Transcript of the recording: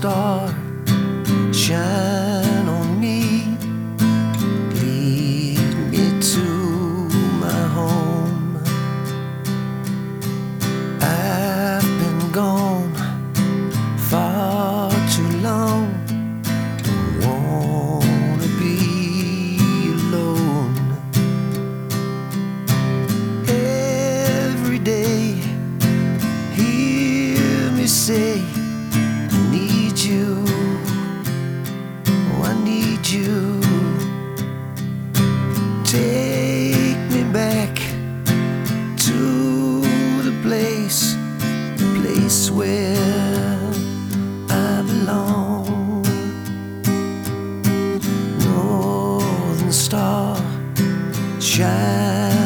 star, shine on me, lead me to my home. I've been gone far too long, don't wanna be alone. Every day, hear me say, I need you, oh I need you. Take me back to the place where I belong. Northern star, shine